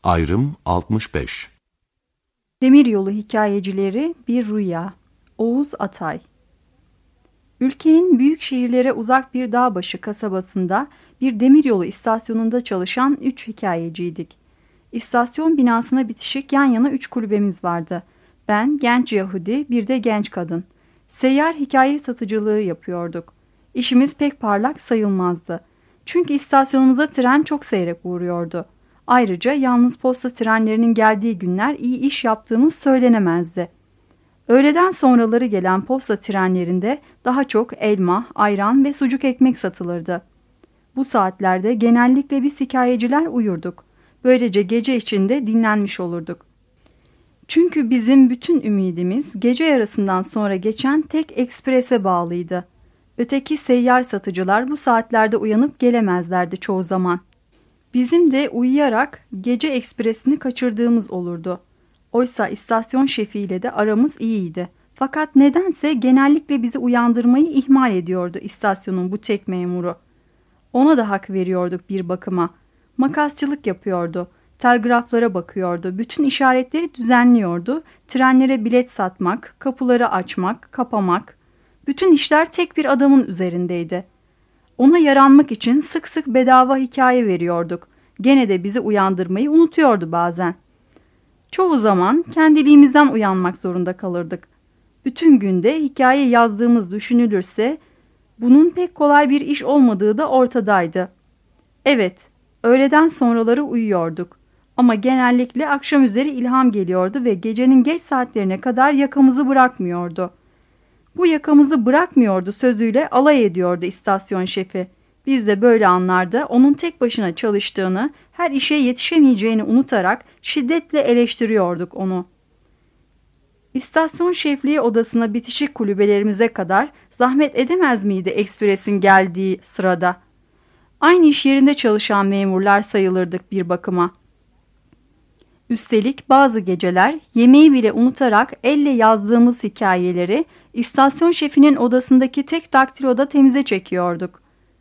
Ayrım 65. Demiryolu hikayecileri bir rüya. Oğuz Atay. Ülkenin büyük şehirlere uzak bir dağbaşı kasabasında bir demiryolu istasyonunda çalışan 3 hikayeciydik. İstasyon binasına bitişik yan yana 3 kulübemiz vardı. Ben, genç Yahudi, bir de genç kadın. Seyyar hikaye satıcılığı yapıyorduk. İşimiz pek parlak sayılmazdı. Çünkü istasyonumuza tren çok seyrek uğruyordu. Ayrıca yalnız posta trenlerinin geldiği günler iyi iş yaptığımız söylenemezdi. Öğleden sonraları gelen posta trenlerinde daha çok elma, ayran ve sucuk ekmek satılırdı. Bu saatlerde genellikle biz hikayeciler uyurduk. Böylece gece içinde dinlenmiş olurduk. Çünkü bizim bütün ümidimiz gece yarısından sonra geçen tek eksprese bağlıydı. Öteki seyyar satıcılar bu saatlerde uyanıp gelemezlerdi çoğu zaman. Bizim de uyuyarak gece ekspresini kaçırdığımız olurdu. Oysa istasyon şefiyle de aramız iyiydi. Fakat nedense genellikle bizi uyandırmayı ihmal ediyordu istasyonun bu tek memuru. Ona da hak veriyorduk bir bakıma. Makasçılık yapıyordu, telgraflara bakıyordu, bütün işaretleri düzenliyordu, trenlere bilet satmak, kapıları açmak, kapamak. Bütün işler tek bir adamın üzerindeydi. Ona yaranmak için sık sık bedava hikaye veriyorduk. Gene de bizi uyandırmayı unutuyordu bazen. Çoğu zaman kendiliğimizden uyanmak zorunda kalırdık. Bütün günde hikaye yazdığımız düşünülürse bunun pek kolay bir iş olmadığı da ortadaydı. Evet, öğleden sonraları uyuyorduk. Ama genellikle akşam üzeri ilham geliyordu ve gecenin geç saatlerine kadar yakamızı bırakmıyordu. Bu yakamızı bırakmıyordu sözüyle alay ediyordu istasyon şefi. Biz de böyle anlarda onun tek başına çalıştığını, her işe yetişemeyeceğini unutarak şiddetle eleştiriyorduk onu. İstasyon şefliği odasına bitişik kulübelerimize kadar zahmet edemez miydi ekspresin geldiği sırada? Aynı iş yerinde çalışan memurlar sayılırdık bir bakıma. Üstelik bazı geceler yemeği bile unutarak elle yazdığımız hikayeleri istasyon şefinin odasındaki tek daktiloda temize çekiyorduk.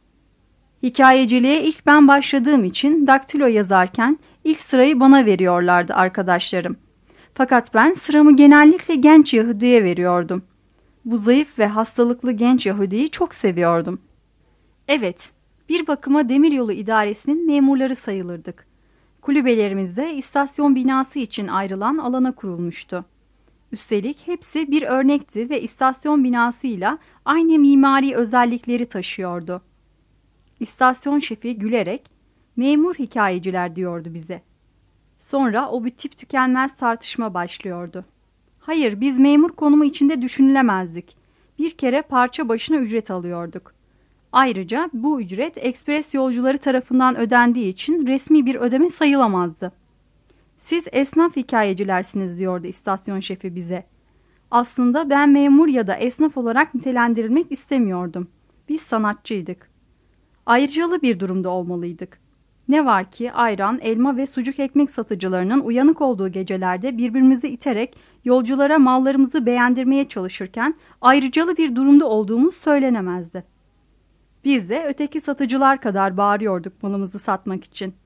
Hikayeciliğe ilk ben başladığım için daktilo yazarken ilk sırayı bana veriyorlardı arkadaşlarım. Fakat ben sıramı genellikle genç Yahudi'ye veriyordum. Bu zayıf ve hastalıklı genç Yahudi'yi çok seviyordum. Evet, bir bakıma demiryolu idaresinin memurları sayılırdık. Kulübelerimizde istasyon binası için ayrılan alana kurulmuştu. Üstelik hepsi bir örnekti ve istasyon binasıyla aynı mimari özellikleri taşıyordu. İstasyon şefi gülerek memur hikayeciler diyordu bize. Sonra o bitip tükenmez tartışma başlıyordu. Hayır, biz memur konumu içinde düşünülemezdik. Bir kere parça başına ücret alıyorduk. Ayrıca bu ücret ekspres yolcuları tarafından ödendiği için resmi bir ödeme sayılamazdı. Siz esnaf hikayecilersiniz diyordu istasyon şefi bize. Aslında ben memur ya da esnaf olarak nitelendirilmek istemiyordum. Biz sanatçıydık. Ayrıcalı bir durumda olmalıydık. Ne var ki ayran, elma ve sucuk ekmek satıcılarının uyanık olduğu gecelerde birbirimizi iterek yolculara mallarımızı beğendirmeye çalışırken ayrıcalı bir durumda olduğumuz söylenemezdi. Biz de öteki satıcılar kadar bağırıyorduk malımızı satmak için.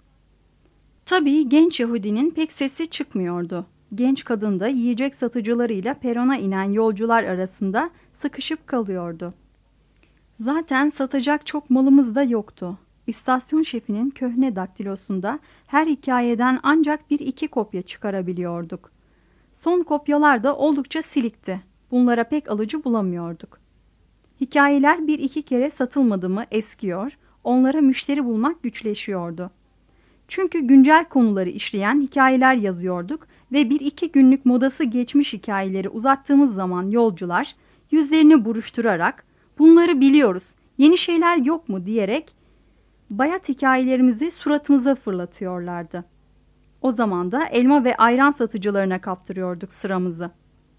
Tabii genç Yahudinin pek sesi çıkmıyordu. Genç kadın da yiyecek satıcılarıyla perona inen yolcular arasında sıkışıp kalıyordu. Zaten satacak çok malımız da yoktu. İstasyon şefinin köhne daktilosunda her hikayeden ancak bir iki kopya çıkarabiliyorduk. Son kopyalar da oldukça silikti. Bunlara pek alıcı bulamıyorduk. Hikayeler bir iki kere satılmadı mı eskiyor, onlara müşteri bulmak güçleşiyordu. Çünkü güncel konuları işleyen hikayeler yazıyorduk ve bir iki günlük modası geçmiş hikayeleri uzattığımız zaman yolcular yüzlerini buruşturarak "Bunları biliyoruz, yeni şeyler yok mu?" diyerek bayat hikayelerimizi suratımıza fırlatıyorlardı. O zaman da elma ve ayran satıcılarına kaptırıyorduk sıramızı.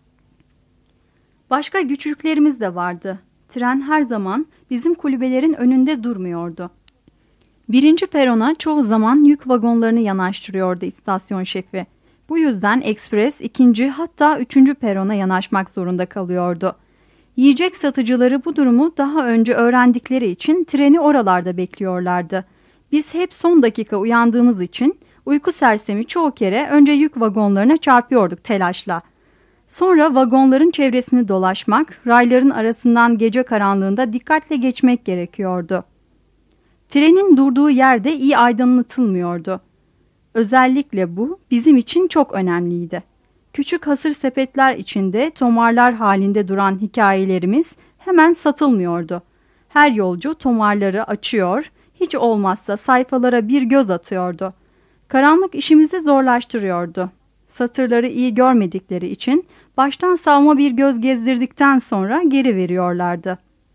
Başka güçlüklerimiz de vardı. Tren her zaman bizim kulübelerin önünde durmuyordu. Birinci perona çoğu zaman yük vagonlarını yanaştırıyordu istasyon şefi. Bu yüzden ekspres ikinci hatta üçüncü perona yanaşmak zorunda kalıyordu. Yiyecek satıcıları bu durumu daha önce öğrendikleri için treni oralarda bekliyorlardı. Biz hep son dakika uyandığımız için Uyku sersemi çoğu kere önce yük vagonlarına çarpıyorduk telaşla. Sonra vagonların çevresini dolaşmak, rayların arasından gece karanlığında dikkatle geçmek gerekiyordu. Trenin durduğu yerde iyi aydınlatılmıyordu. Özellikle bu bizim için çok önemliydi. Küçük hasır sepetler içinde tomarlar halinde duran hikayelerimiz hemen satılmıyordu. Her yolcu tomarları açıyor, hiç olmazsa sayfalara bir göz atıyordu. Karanlık işimizi zorlaştırıyordu. Satırları iyi görmedikleri için baştan savma bir göz gezdirdikten sonra geri veriyorlardı.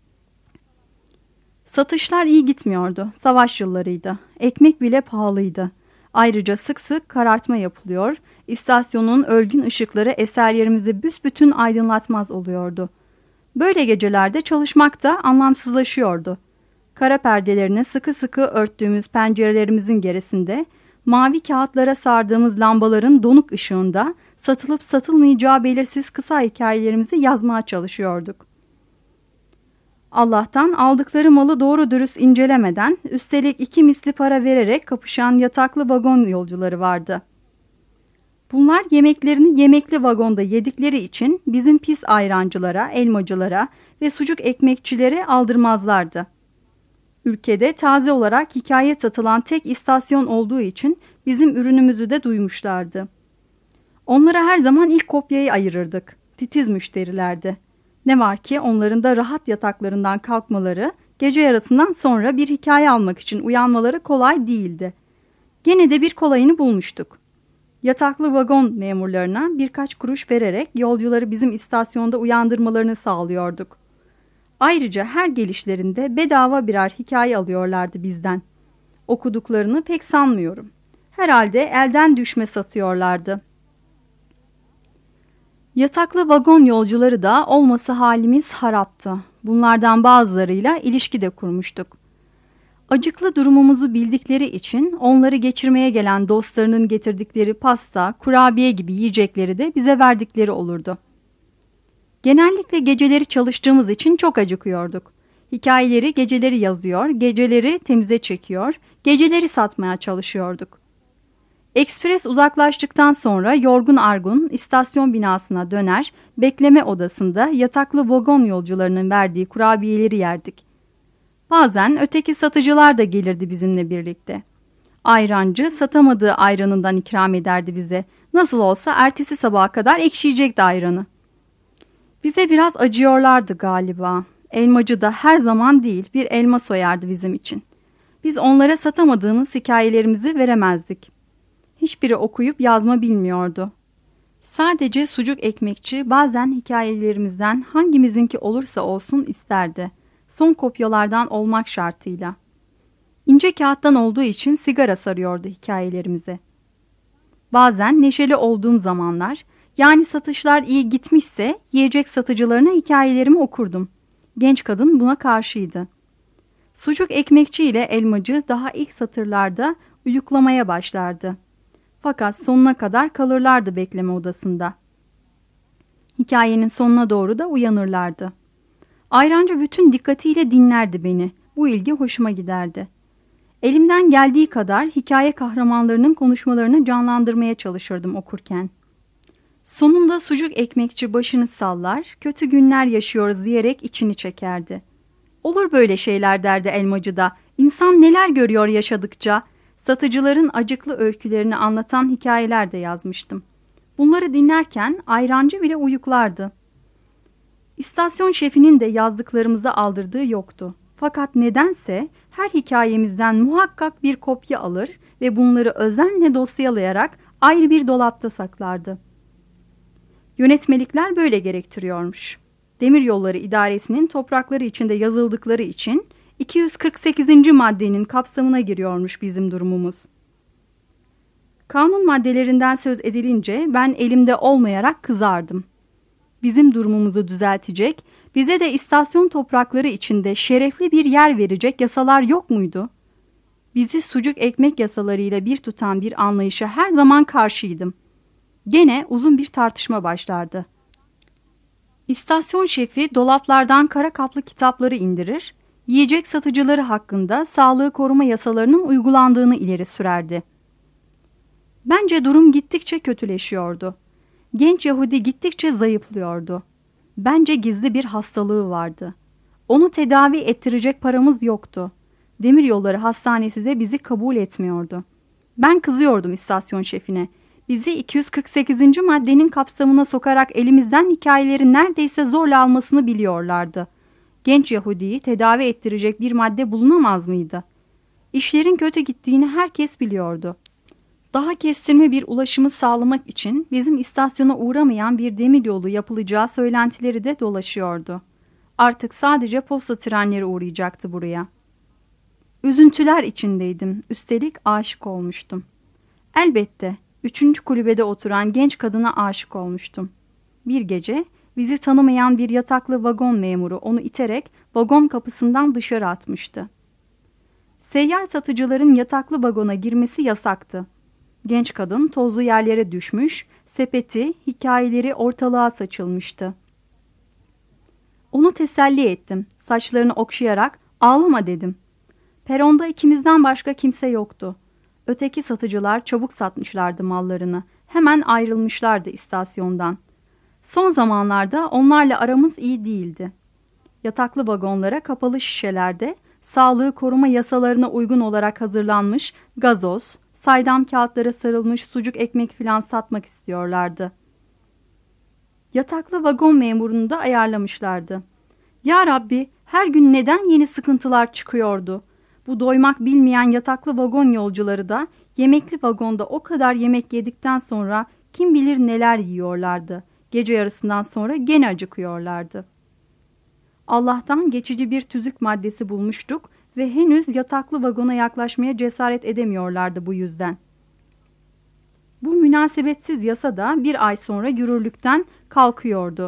Satışlar iyi gitmiyordu. Savaş yıllarıydı. Ekmek bile pahalıydı. Ayrıca sık sık karartma yapılıyor, istasyonun ölgün ışıkları eserlerimizi büsbütün aydınlatmaz oluyordu. Böyle gecelerde çalışmak da anlamsızlaşıyordu. Kara perdelerini sıkı sıkı örttüğümüz pencerelerimizin gerisinde, mavi kağıtlara sardığımız lambaların donuk ışığında satılıp satılmayacağı belirsiz kısa hikayelerimizi yazmaya çalışıyorduk. Allah'tan aldıkları malı doğru dürüst incelemeden, üstelik 2 misli para vererek kapışan yataklı vagon yolcuları vardı. Bunlar yemeklerini yemekli vagonda yedikleri için bizim pis ayrancılara, elmacılara ve sucuk ekmekçilere aldırmazlardı. Ülkede taze olarak hikaye satılan tek istasyon olduğu için bizim ürünümüzü de duymuşlardı. Onlara her zaman ilk kopyayı ayırırdık. Titiz müşterilerdi. Ne var ki onların da rahat yataklarından kalkmaları, gece yarısından sonra bir hikaye almak için uyanmaları kolay değildi. Gene de bir kolayını bulmuştuk. Yataklı vagon memurlarına birkaç kuruş vererek yolcuları bizim istasyonda uyandırmalarını sağlıyorduk. Ayrıca her gelişlerinde bedava birer hikaye alıyorlardı bizden. Okuduklarını pek sanmıyorum. Herhalde elden düşme satıyorlardı. Yataklı vagon yolcuları da olmasa halimiz haraptı. Bunlardan bazılarıyla ilişki de kurmuştuk. Acıklı durumumuzu bildikleri için onları geçirmeye gelen dostlarının getirdikleri pasta, kurabiye gibi yiyecekleri de bize verdikleri olurdu. Genellikle geceleri çalıştığımız için çok acıkıyorduk. Hikayeleri geceleri yazıyor, geceleri temize çekiyor, geceleri satmaya çalışıyorduk. Ekspres uzaklaştıktan sonra yorgun argun istasyon binasına döner, bekleme odasında yataklı vagon yolcularının verdiği kurabiyeleri yerdik. Bazen öteki satıcılar da gelirdi bizimle birlikte. Ayrancı satamadığı ayranından ikram ederdi bize. Nasıl olsa ertesi sabaha kadar ekşiyecekti ayranı. Bize biraz acıyorlardı galiba. Elmacı da her zaman değil bir elma soyardı bizim için. Biz onlara satamadığımız hikayelerimizi veremezdik. Hiçbiri okuyup yazma bilmiyordu. Sadece sucuk ekmekçi bazen hikayelerimizden hangimizinki olursa olsun isterdi. Son kopyalardan olmak şartıyla. İnce kağıttan olduğu için sigara sarıyordu hikayelerimize. Bazen neşeli olduğum zamanlar, yani satışlar iyi gitmişse yiyecek satıcılarına hikayelerimi okurdum. Genç kadın buna karşıydı. Sucuk ekmekçi ile elmacı daha ilk satırlarda uyuklamaya başlardı. Fakat sonuna kadar kalırlardı bekleme odasında. Hikayenin sonuna doğru da uyanırlardı. Ayrancı bütün dikkatiyle dinlerdi beni. Bu ilgi hoşuma giderdi. Elimden geldiği kadar hikaye kahramanlarının konuşmalarını canlandırmaya çalışırdım okurken. Sonunda sucuk ekmekçi başını sallar, kötü günler yaşıyoruz diyerek içini çekerdi. Olur böyle şeyler derdi elmacı da. İnsan neler görüyor yaşadıkça. Satıcıların acıklı öykülerini anlatan hikayeler de yazmıştım. Bunları dinlerken ayrancı bile uyuklardı. İstasyon şefinin de yazdıklarımıza aldırdığı yoktu. Fakat nedense her hikayemizden muhakkak bir kopya alır ve bunları özenle dosyalayarak ayrı bir dolapta saklardı. Yönetmelikler böyle gerektiriyormuş. Demiryolları İdaresi'nin toprakları içinde yazıldıkları için 248. maddenin kapsamına giriyormuş bizim durumumuz. Kanun maddelerinden söz edilince ben elimde olmayarak kızardım. Bizim durumumuzu düzeltecek, bize de istasyon toprakları içinde şerefli bir yer verecek yasalar yok muydu? Bizi sucuk ekmek yasalarıyla bir tutan bir anlayışa her zaman karşıydım. Gene uzun bir tartışma başlardı. İstasyon şefi dolaplardan kara kaplı kitapları indirir, yiyecek satıcıları hakkında sağlığı koruma yasalarının uygulandığını ileri sürerdi. Bence durum gittikçe kötüleşiyordu. Genç Yahudi gittikçe zayıflıyordu. Bence gizli bir hastalığı vardı. Onu tedavi ettirecek paramız yoktu. Demiryolları Hastanesi de bizi kabul etmiyordu. Ben kızıyordum istasyon şefine. Bizi 248. maddenin kapsamına sokarak elimizden hikayeleri neredeyse zorla almasını biliyorlardı. Genç Yahudi'yi tedavi ettirecek bir madde bulunamaz mıydı? İşlerin kötü gittiğini herkes biliyordu. Daha kestirme bir ulaşımı sağlamak için bizim istasyona uğramayan bir demiryolu yapılacağı söylentileri de dolaşıyordu. Artık sadece posta trenleri uğrayacaktı buraya. Üzüntüler içindeydim. Üstelik aşık olmuştum. Elbette 3. kulübede oturan genç kadına aşık olmuştum. Bir gece bizi tanımayan bir yataklı vagon memuru onu iterek vagon kapısından dışarı atmıştı. Seyyar satıcıların yataklı vagona girmesi yasaktı. Genç kadın tozlu yerlere düşmüş, sepeti, hikayeleri ortalığa saçılmıştı. Onu teselli ettim. Saçlarını okşayarak ağlama dedim. Peronda ikimizden başka kimse yoktu. Öteki satıcılar çabuk satmışlardı mallarını. Hemen ayrılmışlardı istasyondan. Son zamanlarda onlarla aramız iyi değildi. Yataklı vagonlara kapalı şişelerde sağlığı koruma yasalarına uygun olarak hazırlanmış gazoz, saydam kağıtlara sarılmış sucuk ekmek filan satmak istiyorlardı. Yataklı vagon memurunu da ayarlamışlardı. Ya Rabbi, her gün neden yeni sıkıntılar çıkıyordu? Bu doymak bilmeyen yataklı vagon yolcuları da yemekli vagonda o kadar yemek yedikten sonra kim bilir neler yiyorlardı. Gece yarısından sonra gene acıkıyorlardı. Allah'tan geçici bir tüzük maddesi bulmuştuk ve henüz yataklı vagona yaklaşmaya cesaret edemiyorlardı bu yüzden. Bu münasebetsiz yasa da bir ay sonra yürürlükten kalkıyordu.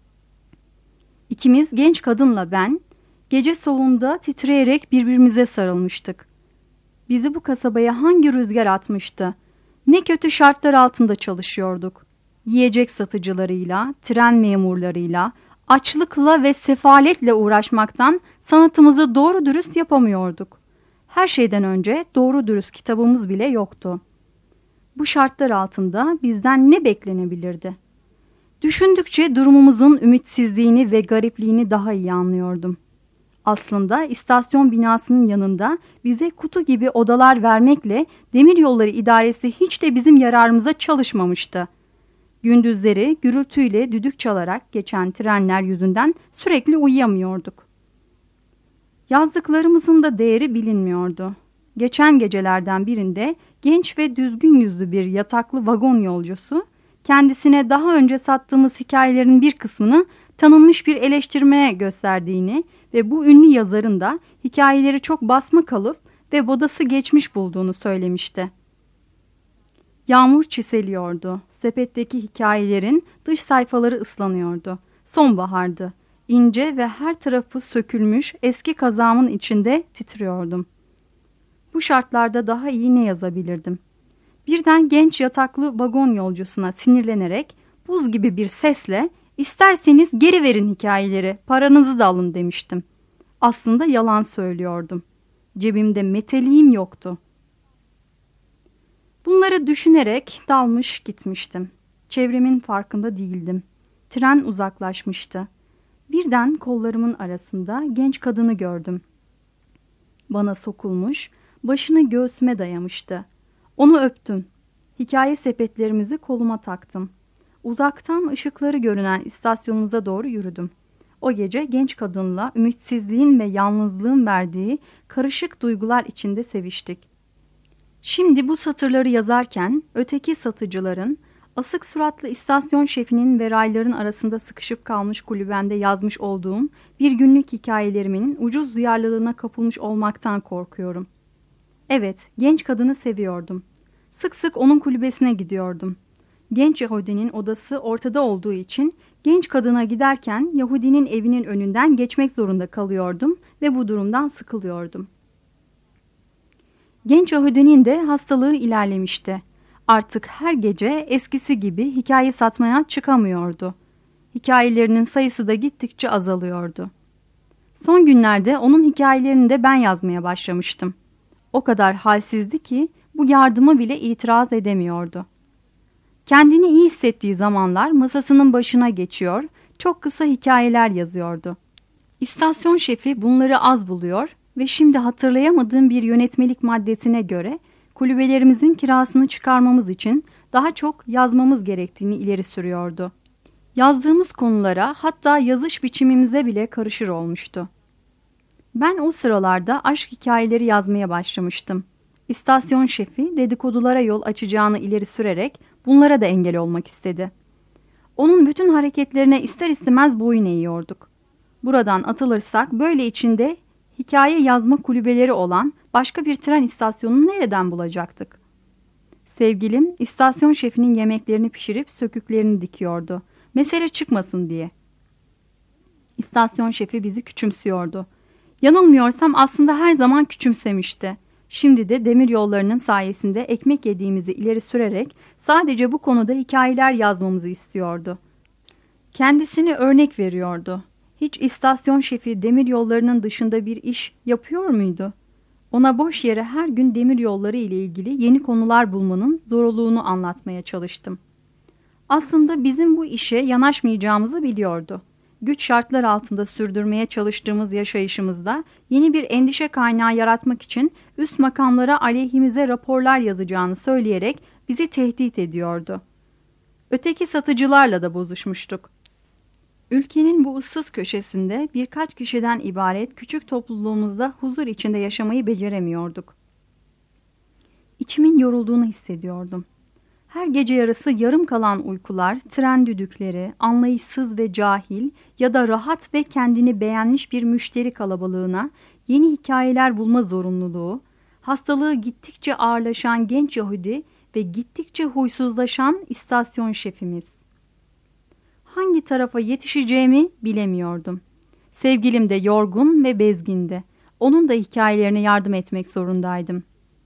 İkimiz, genç kadınla ben, gece soğuğunda titreyerek birbirimize sarılmıştık. Bizi bu kasabaya hangi rüzgar atmıştı? Ne kötü şartlar altında çalışıyorduk. Yiyecek satıcılarıyla, tren memurlarıyla, açlıkla ve sefaletle uğraşmaktan sanatımızı doğru dürüst yapamıyorduk. Her şeyden önce doğru dürüst kitabımız bile yoktu. Bu şartlar altında bizden ne beklenebilirdi? Düşündükçe durumumuzun ümitsizliğini ve garipliğini daha iyi anlıyordum. Aslında istasyon binasının yanında bize kutu gibi odalar vermekle Demiryolları İdaresi hiç de bizim yararımıza çalışmamıştı. Gündüzleri gürültüyle düdük çalarak geçen trenler yüzünden sürekli uyuyamıyorduk. Yazdıklarımızın da değeri bilinmiyordu. Geçen gecelerden birinde genç ve düzgün yüzlü bir yataklı vagon yolcusu, kendisine daha önce sattığımız hikayelerin bir kısmını tanınmış bir eleştirmeye gösterdiğini ve bu ünlü yazarın da hikayeleri çok basma kalıp ve bodası geçmiş bulduğunu söylemişti. Yağmur çiseliyordu. Sepetteki hikayelerin dış sayfaları ıslanıyordu. Sonbahardı. İnce ve her tarafı sökülmüş eski kazağımın içinde titriyordum. Bu şartlarda daha iyi ne yazabilirdim? Birden genç yataklı vagon yolcusuna sinirlenerek buz gibi bir sesle "İsterseniz geri verin hikayeleri, paranızı da alın" demiştim. Aslında yalan söylüyordum. Cebimde meteliğim yoktu. Bunları düşünerek dalmış gitmiştim. Çevremin farkında değildim. Tren uzaklaşmıştı. Birden kollarımın arasında genç kadını gördüm. Bana sokulmuş, başını göğsüme dayamıştı. Onu öptüm. Hikaye sepetlerimizi koluma taktım. Uzaktan ışıkları görünen istasyonumuza doğru yürüdüm. O gece genç kadınla ümitsizliğin ve yalnızlığın verdiği karışık duygular içinde seviştik. Şimdi bu satırları yazarken öteki satıcıların, asık suratlı istasyon şefinin ve rayların arasında sıkışıp kalmış kulübemde yazmış olduğum bir günlük hikayelerimin ucuz duyarlılığına kapılmış olmaktan korkuyorum. Evet, genç kadını seviyordum. Sık sık onun kulübesine gidiyordum. Genç Yahudinin odası ortada olduğu için genç kadına giderken Yahudinin evinin önünden geçmek zorunda kalıyordum ve bu durumdan sıkılıyordum. Genç Yahudinin de hastalığı ilerlemişti. Artık her gece eskisi gibi hikaye satmaya çıkamıyordu. Hikayelerinin sayısı da gittikçe azalıyordu. Son günlerde onun hikayelerini de ben yazmaya başlamıştım. O kadar halsizdi ki bu yardıma bile itiraz edemiyordu. Kendini iyi hissettiği zamanlar masasının başına geçiyor, çok kısa hikayeler yazıyordu. İstasyon şefi bunları az buluyor ve şimdi hatırlayamadığım bir yönetmelik maddesine göre kulübelerimizin kirasını çıkarmamız için daha çok yazmamız gerektiğini ileri sürüyordu. Yazdığımız konulara, hatta yazış biçimimize bile karışır olmuştu. Ben o sıralarda aşk hikayeleri yazmaya başlamıştım. İstasyon şefi dedikodulara yol açacağını ileri sürerek bunlara da engel olmak istedi. Onun bütün hareketlerine ister istemez boyun eğiyorduk. Buradan atılırsak böyle içinde hikaye yazma kulübeleri olan başka bir tren istasyonunu nereden bulacaktık? Sevgilim istasyon şefinin yemeklerini pişirip söküklerini dikiyordu. Mesele çıkmasın diye. İstasyon şefi bizi küçümsüyordu. Yanılmıyorsam aslında her zaman küçümsemişti. Şimdi de demir yollarının sayesinde ekmek yediğimizi ileri sürerek sadece bu konuda hikayeler yazmamızı istiyordu. Kendisini örnek veriyordu. Hiç istasyon şefi demir yollarının dışında bir iş yapıyor muydu? Ona boş yere her gün demir yolları ile ilgili yeni konular bulmanın zorluğunu anlatmaya çalıştım. Aslında bizim bu işe yanaşmayacağımızı biliyordu. Güç şartlar altında sürdürmeye çalıştığımız yaşayışımızda yeni bir endişe kaynağı yaratmak için üst makamlara aleyhimize raporlar yazacağını söyleyerek bizi tehdit ediyordu. Öteki satıcılarla da bozuşmuştuk. Ülkenin bu ıssız köşesinde birkaç kişiden ibaret küçük topluluğumuzda huzur içinde yaşamayı beceremiyorduk. İçimin yorulduğunu hissediyordum. Her gece yarısı yarım kalan uykular, tren düdükleri, anlayışsız ve cahil ya da rahat ve kendini beğenmiş bir müşteri kalabalığına yeni hikayeler bulma zorunluluğu, hastalığı gittikçe ağırlaşan genç Yahudi ve gittikçe huysuzlaşan istasyon şefimiz. Hangi tarafa yetişeceğimi bilemiyordum. Sevgilim de yorgun ve bezgindi. Onun da hikayelerine yardım etmek zorundaydım.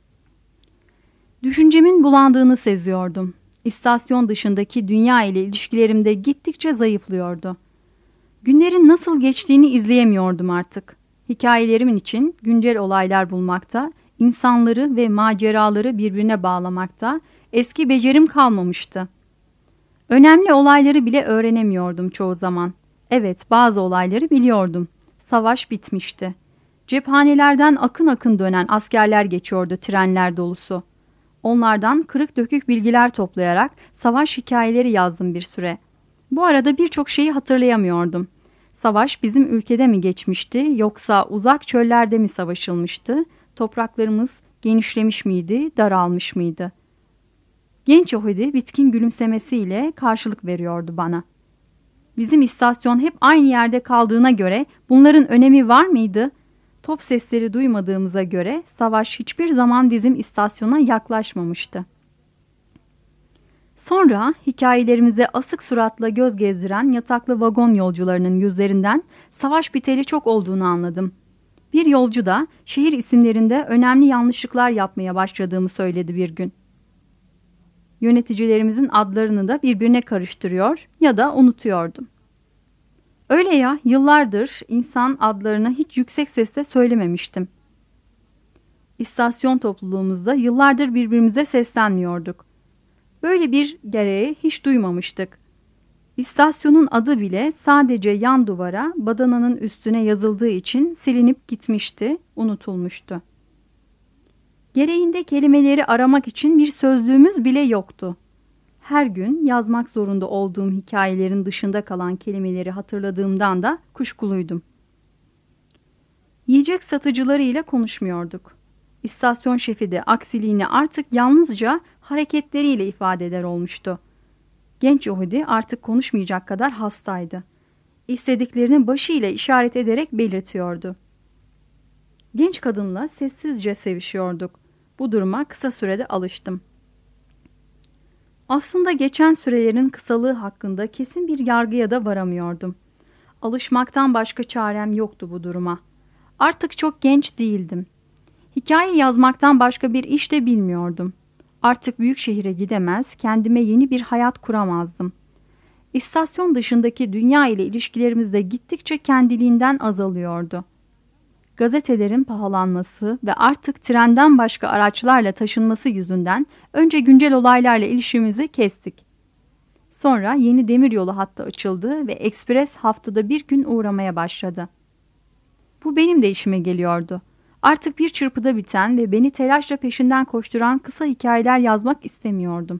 Düşüncemin bulandığını seziyordum. İstasyon dışındaki dünya ile ilişkilerimde gittikçe zayıflıyordu. Günlerin nasıl geçtiğini izleyemiyordum artık. Hikayelerimin için güncel olaylar bulmakta, insanları ve maceraları birbirine bağlamakta eski becerim kalmamıştı. Önemli olayları bile öğrenemiyordum çoğu zaman. Evet, bazı olayları biliyordum. Savaş bitmişti. Cephanelerden akın akın dönen askerler geçiyordu trenler dolusu. Onlardan kırık dökük bilgiler toplayarak savaş hikayeleri yazdım bir süre. Bu arada birçok şeyi hatırlayamıyordum. Savaş bizim ülkede mi geçmişti yoksa uzak çöllerde mi savaşılmıştı? Topraklarımız genişlemiş miydi, daralmış mıydı? Genç Yahudi bitkin gülümsemesiyle karşılık veriyordu bana. Bizim istasyon hep aynı yerde kaldığına göre bunların önemi var mıydı? Top sesleri duymadığımıza göre savaş hiçbir zaman bizim istasyona yaklaşmamıştı. Sonra hikayelerimize asık suratla göz gezdiren yataklı vagon yolcularının yüzlerinden savaş biteli çok olduğunu anladım. Bir yolcu da şehir isimlerinde önemli yanlışlıklar yapmaya başladığımı söyledi bir gün. Yöneticilerimizin adlarını da birbirine karıştırıyor ya da unutuyordum. Öyle ya, yıllardır insan adlarını hiç yüksek sesle söylememiştim. İstasyon topluluğumuzda yıllardır birbirimize seslenmiyorduk. Böyle bir gereği hiç duymamıştık. İstasyonun adı bile sadece yan duvara badananın üstüne yazıldığı için silinip gitmişti, unutulmuştu. Gereğinde kelimeleri aramak için bir sözlüğümüz bile yoktu. Her gün yazmak zorunda olduğum hikayelerin dışında kalan kelimeleri hatırladığımdan da kuşkuluydum. Yiyecek satıcılarıyla konuşmuyorduk. İstasyon şefi de aksiliğini artık yalnızca hareketleriyle ifade eder olmuştu. Genç Yahudi artık konuşmayacak kadar hastaydı. İstediklerini başıyla işaret ederek belirtiyordu. Genç kadınla sessizce sevişiyorduk. Bu duruma kısa sürede alıştım. Aslında geçen sürelerin kısalığı hakkında kesin bir yargıya da varamıyordum. Alışmaktan başka çarem yoktu bu duruma. Artık çok genç değildim. Hikaye yazmaktan başka bir iş de bilmiyordum. Artık büyük şehire gidemez, kendime yeni bir hayat kuramazdım. İstasyon dışındaki dünya ile ilişkilerimiz de gittikçe kendiliğinden azalıyordu. Gazetelerin pahalanması ve artık trenden başka araçlarla taşınması yüzünden önce güncel olaylarla ilişkimizi kestik. Sonra yeni demiryolu hattı açıldı ve ekspres haftada bir gün uğramaya başladı. Bu benim de işime geliyordu. Artık bir çırpıda biten ve beni telaşla peşinden koşturan kısa hikayeler yazmak istemiyordum.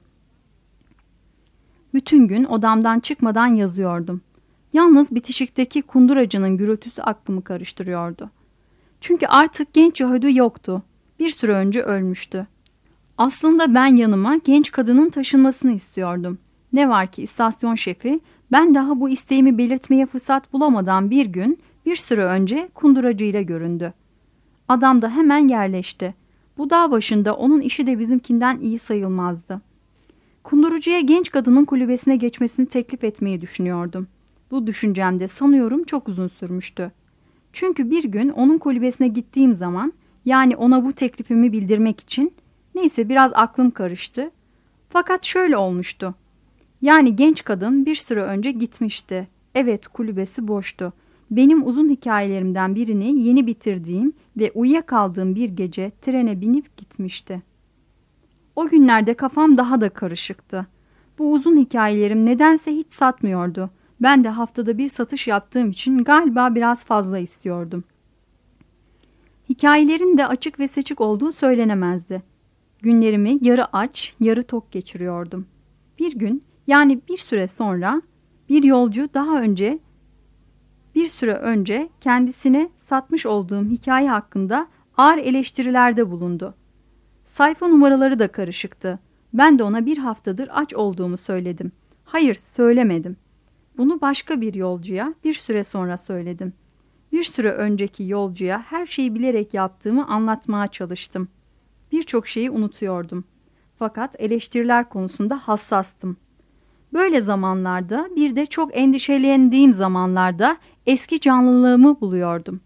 Bütün gün odamdan çıkmadan yazıyordum. Yalnız bitişikteki kunduracının gürültüsü aklımı karıştırıyordu. Çünkü artık genç Yahudi yoktu. Bir süre önce ölmüştü. Aslında ben yanıma genç kadının taşınmasını istiyordum. Ne var ki istasyon şefi, ben daha bu isteğimi belirtmeye fırsat bulamadan bir süre önce kunduracıyla göründü. Adam da hemen yerleşti. Bu dağ başında onun işi de bizimkinden iyi sayılmazdı. Kundurucuya genç kadının kulübesine geçmesini teklif etmeyi düşünüyordum. Bu düşüncem de sanıyorum çok uzun sürmüştü. Çünkü bir gün onun kulübesine gittiğim zaman, yani ona bu teklifimi bildirmek için, neyse biraz aklım karıştı. Fakat şöyle olmuştu. Yani genç kadın bir süre önce gitmişti. Evet, kulübesi boştu. Benim uzun hikayelerimden birini yeni bitirdiğim ve uyuyakaldığım bir gece trene binip gitmişti. O günlerde kafam daha da karışıktı. Bu uzun hikayelerim nedense hiç satmıyordu. Ben de haftada bir satış yaptığım için galiba biraz fazla istiyordum. Hikayelerin de açık ve seçik olduğu söylenemezdi. Günlerimi yarı aç, yarı tok geçiriyordum. Bir gün, yani bir süre sonra, bir yolcu bir süre önce kendisine satmış olduğum hikaye hakkında ağır eleştirilerde bulundu. Sayfa numaraları da karışıktı. Ben de ona bir haftadır aç olduğumu söyledim. Hayır, söylemedim. Bunu başka bir yolcuya bir süre sonra söyledim. Bir süre önceki yolcuya her şeyi bilerek yaptığımı anlatmaya çalıştım. Birçok şeyi unutuyordum. Fakat eleştiriler konusunda hassastım. Böyle zamanlarda, bir de çok endişelendiğim zamanlarda eski canlılığımı buluyordum.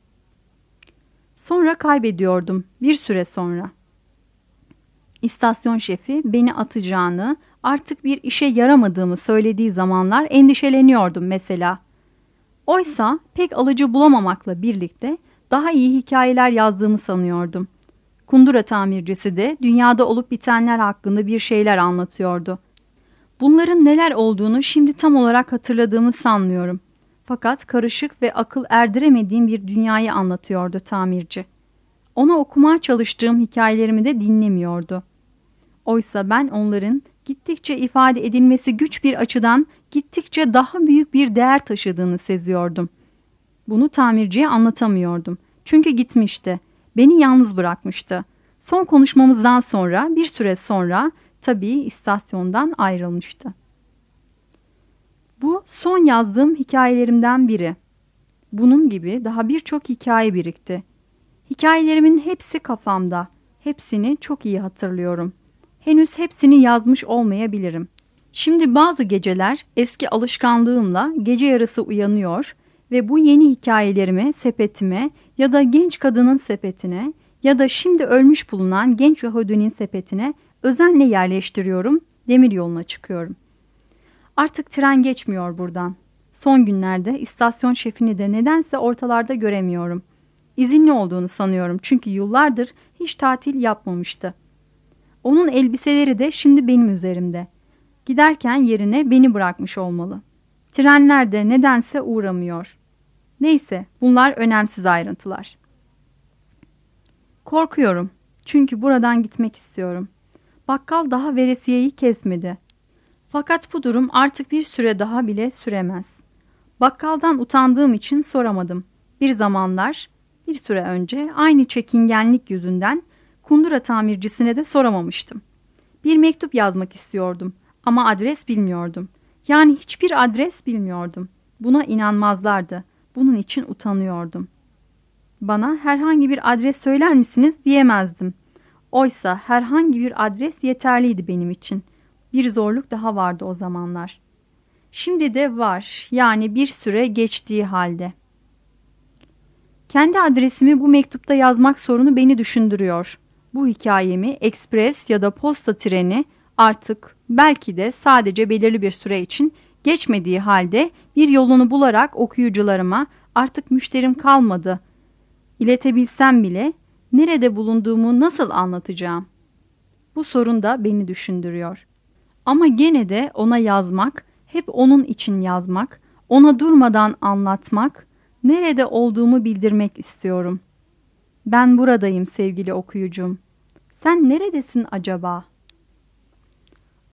Sonra kaybediyordum bir süre sonra. İstasyon şefi beni atacağını, artık bir işe yaramadığımı söylediği zamanlar endişeleniyordum mesela. Oysa pek alıcı bulamamakla birlikte daha iyi hikayeler yazdığımı sanıyordum. Kundura tamircisi de dünyada olup bitenler hakkında bir şeyler anlatıyordu. Bunların neler olduğunu şimdi tam olarak hatırladığımı sanmıyorum. Fakat karışık ve akıl erdiremediğim bir dünyayı anlatıyordu tamirci. Ona okumaya çalıştığım hikayelerimi de dinlemiyordu. Oysa ben onların gittikçe ifade edilmesi güç bir açıdan gittikçe daha büyük bir değer taşıdığını seziyordum. Bunu tamirciye anlatamıyordum. Çünkü gitmişti. Beni yalnız bırakmıştı. Son konuşmamızdan sonra bir süre sonra tabii istasyondan ayrılmıştı. Bu son yazdığım hikayelerimden biri. Bunun gibi daha birçok hikaye birikti. Hikayelerimin hepsi kafamda. Hepsini çok iyi hatırlıyorum. Henüz hepsini yazmış olmayabilirim. Şimdi bazı geceler eski alışkanlığımla gece yarısı uyanıyor ve bu yeni hikayelerimi sepetime ya da genç kadının sepetine ya da şimdi ölmüş bulunan genç Yahudinin sepetine özenle yerleştiriyorum, demiryoluna çıkıyorum. Artık tren geçmiyor buradan. Son günlerde istasyon şefini de nedense ortalarda göremiyorum. İzinli olduğunu sanıyorum çünkü yıllardır hiç tatil yapmamıştı. Onun elbiseleri de şimdi benim üzerimde. Giderken yerine beni bırakmış olmalı. Trenler de nedense uğramıyor. Neyse, bunlar önemsiz ayrıntılar. Korkuyorum. Çünkü buradan gitmek istiyorum. Bakkal daha veresiyeyi kesmedi. Fakat bu durum artık bir süre daha bile süremez. Bakkaldan utandığım için soramadım. Bir zamanlar, bir süre önce aynı çekingenlik yüzünden kundura tamircisine de soramamıştım. Bir mektup yazmak istiyordum ama adres bilmiyordum. Yani hiçbir adres bilmiyordum. Buna inanmazlardı. Bunun için utanıyordum. Bana herhangi bir adres söyler misiniz diyemezdim. Oysa herhangi bir adres yeterliydi benim için. Bir zorluk daha vardı o zamanlar. Şimdi de var, yani bir süre geçtiği halde. Kendi adresimi bu mektupta yazmak sorunu beni düşündürüyor. Bu hikayemi ekspres ya da posta treni artık belki de sadece belirli bir süre için geçmediği halde bir yolunu bularak okuyucularıma artık müşterim kalmadı İletebilsem bile nerede bulunduğumu nasıl anlatacağım? Bu sorun da beni düşündürüyor. Ama gene de ona yazmak, hep onun için yazmak, ona durmadan anlatmak, nerede olduğumu bildirmek istiyorum. Ben buradayım sevgili okuyucum. Sen neredesin acaba?